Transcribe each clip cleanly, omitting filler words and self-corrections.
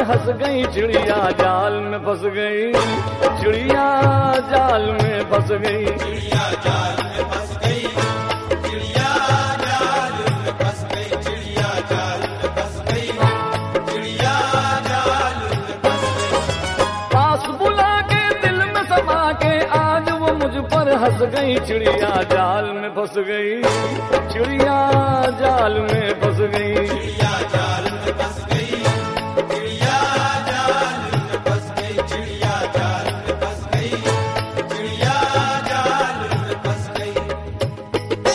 हंस गई, चिड़िया जाल में फंस गई, चिड़िया जाल में फंस गई, चिड़िया जाल में फंस गई, चिड़िया जाल में फंस गई, चिड़िया जाल में फंस गई, चिड़िया जाल में फंस गई। पास बुला के दिल में समा के आज वो मुझ पर हंस गई, चिड़िया जाल में फंस गई, चिड़िया जाल में फंस गई, चिड़िया जाल में फंस गई, चिड़िया जाल में फंस गई, चिड़िया जाल में फंस गई, चिड़िया जाल में फंस गई।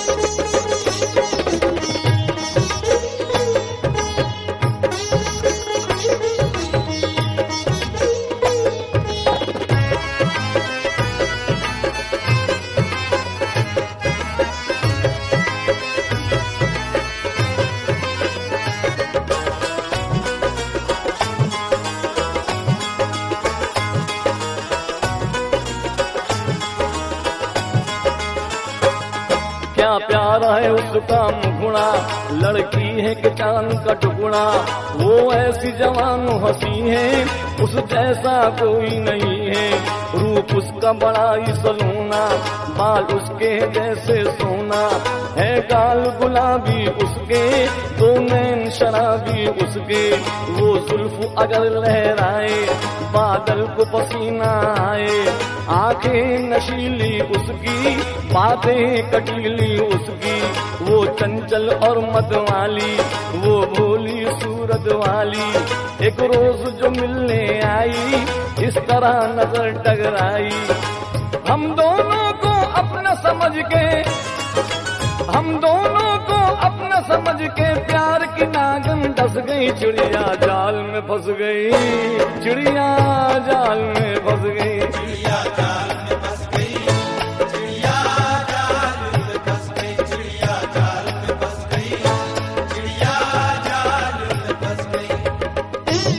क्या प्यारा है उसका मुखड़ा, लड़की है कि चांद का टुकड़ा, वो ऐसी जवान हंसी है उस जैसा कोई नहीं है, रूप उसका बड़ा ही सलोना, बाल उसके जैसे सोना है, गाल गुलाबी उसके, दो नैन शराबी उसके, वो जुल्फ अगर लहराए बादल को पसीना आए, आंखें नशीली उसकी, बातें कटीली उसकी, वो चंचल और मतवाली, वो भोली सूरत वाली, एक रोज जो मिलने आई इस तरह नजर टकराई, हम दोनों को अपना समझ के, हम दोनों को अपना समझ के प्यार की नागन डस गई, चिड़िया जाल में फंस गई, चिड़िया जाल में फंस गई, चिड़िया जाल में फंस गई, चिड़िया जाल में फंस गई, चिड़िया जाल में फंस गई, चिड़िया जाल में फंस गई।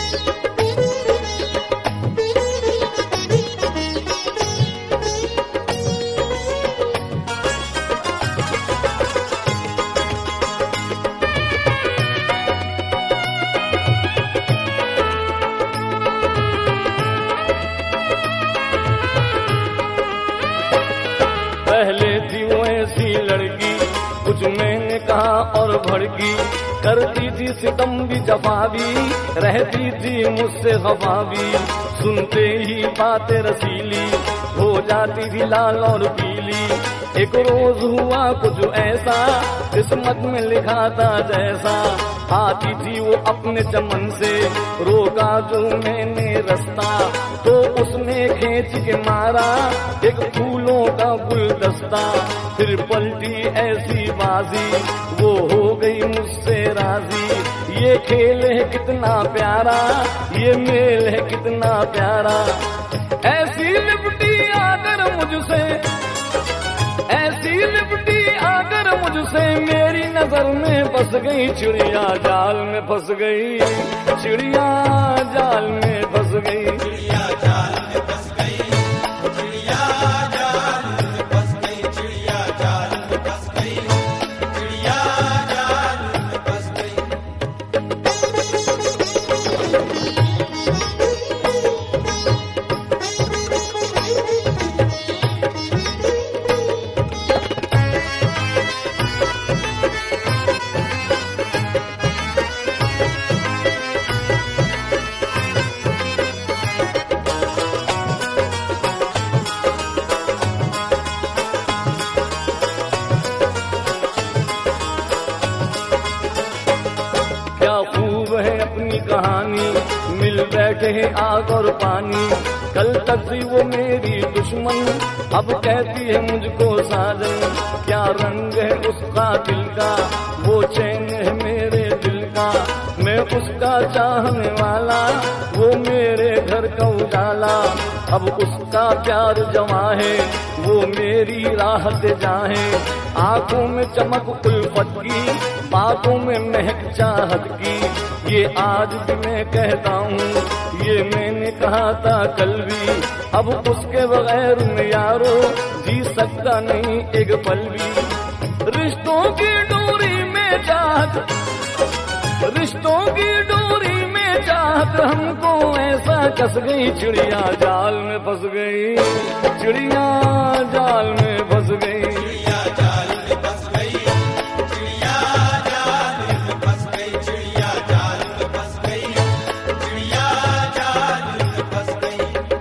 पहले थी वो ऐसी लड़की, कुछ मैंने कहा और भड़की, करती थी सितम भी जफा भी, रहती थी मुझसे खफा भी, सुनते ही बातें रसीली, हो जाती थी लाल और पीली, एक रोज हुआ कुछ ऐसा किस्मत में लिखा था जैसा, आती थी वो अपने चमन से, रोका जो मैंने रास्ता, तो उसने खींच के मारा एक फूलों का गुलदस्ता, फिर पलटी ऐसी बाजी, वो हो गई मुझसे राजी, ये खेल है कितना प्यारा, ये मेल है कितना प्यारा, ऐसी लिपटी आकर मुझसे, ऐसी लिपटी आकर मुझसे मेरी नजर में बस गई, चिड़िया जाल में फंस गई, चिड़िया जाल में फंस गई, चिड़िया जाल में फंस गई, चिड़िया जाल में फंस गई, चिड़िया जाल में फंस गई, चिड़िया जाल में फंस गई। कहानी, मिल बैठे हैं आग और पानी, कल तक थी वो मेरी दुश्मन, अब कहती है मुझको साजन, क्या रंग है उसका दिल का, वो चैन है मेरे दिल का, मैं उसका चाहने वाला, वो मेरे घर का उजाला, अब उसका प्यार जमा है, वो मेरी राहत जाहे, आंखों में चमक उल्फत की, बातों में महक चाहत की, ये आज भी मैं कहता हूँ, ये मैंने कहा था कल भी, अब उसके बगैर मैं यारो जी सकता नहीं एक पल भी, रिश्तों की डोरी में चाहत, रिश्तों की डोरी में चाहत हमको ऐसा कस गई, चिड़िया जाल में फंस गई, चिड़िया जाल में फंस गई। चिड़िया जाल में फंस गई, चिड़िया जाल में फंस गई, चिड़िया जाल में फंस गई, चिड़िया जाल में फंस गई।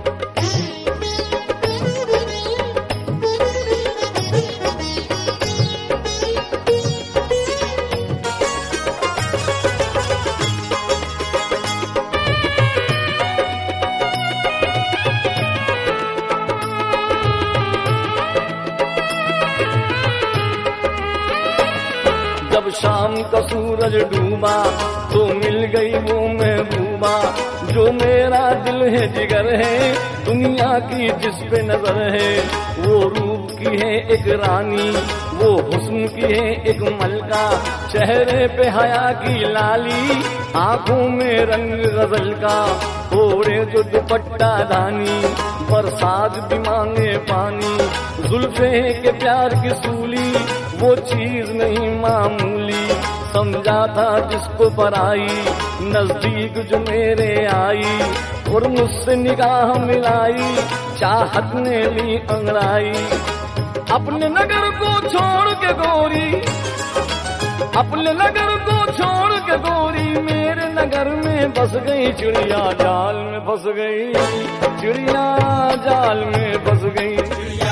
जब शाम का सूरज डूबा तो मिल गई वो महबूबा, जो मेरा दिल है जिगर है, दुनिया की जिस पे नजर है। वो रूप की है एक रानी, वो हुस्न की है एक मलका, चेहरे पे हया की लाली, आंखों में रंग गजल का, ओढ़े जो दुपट्टा धानी, बरसात भी मांगे पानी, जुल्फे के प्यार की सूली, वो चीज नहीं मामूली, समझा था जिसको पराई, नजदीक जो मेरे आई, और मुझसे निगाह मिलाई, चाहत ने ली अंगड़ाई। अपने नगर को छोड़ के गोरी, अपने नगर को छोड़ के गोरी, मेरे नगर में बस गई, चिड़िया जाल में फंस गई, चिड़िया जाल में फंस गई।